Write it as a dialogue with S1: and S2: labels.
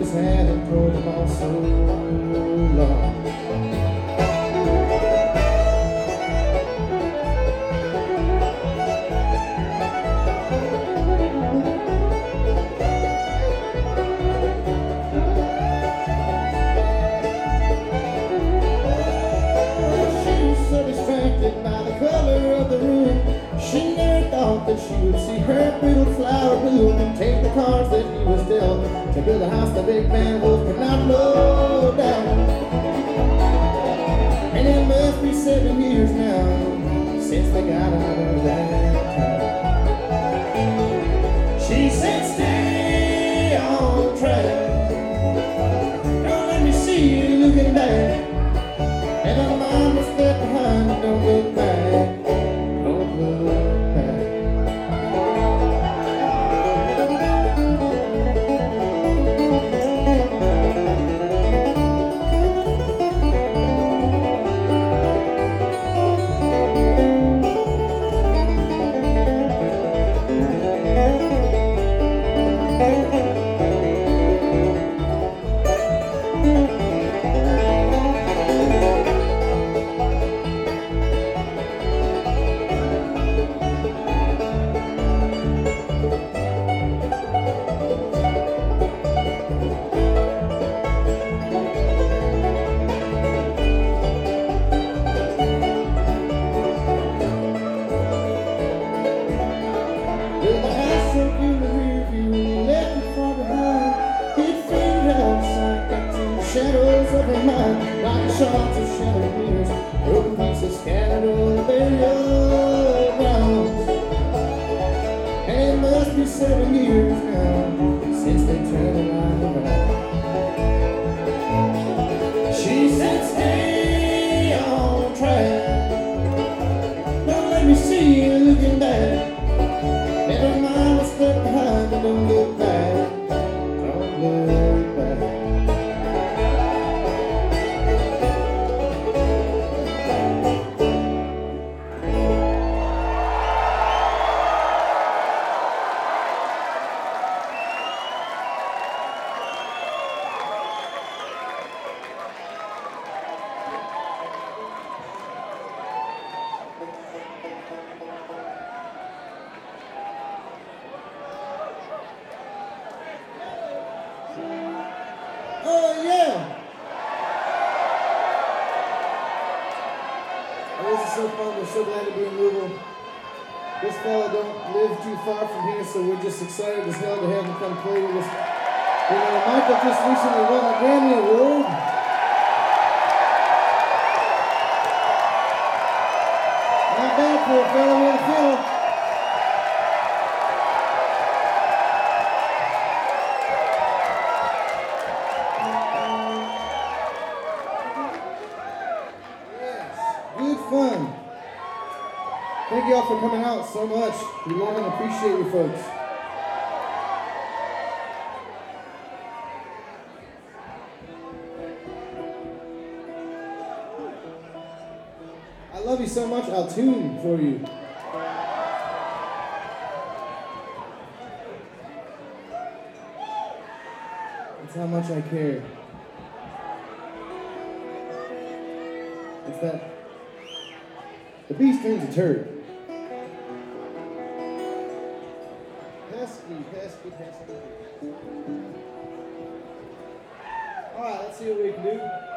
S1: his hand and told him all so long. She never thought that she would see her little flower bloom and take the cards that he was dealt to build a house the big man Wolf could not blow down. And it must be 7 years now since they got out of that town. She said, stay on track, don't let me see you looking back, and my mind was left behind, don't look back. Shadows of her mind, like shards of shattered mirrors, broken pieces scattered all the burial grounds. And it must be 7 years now since they turned the line around. She said, stay on track, don't let me see you looking back, never mind what's left behind, but don't look back, don't look back. Oh yeah! This is so fun. We're so glad to be in Louisville. This fella don't live too far from here, so we're just excited as hell to have him come play with us. You know, Michael just recently won a Grammy Award. Not bad for a fella with a fiddle. Good fun. Thank you all for coming out so much. We love and appreciate you folks. I love you so much, I'll tune for you. That's how much I care. It's that the beast turns a turd. Pesky, pesky, pesky. All right, let's see what we can do.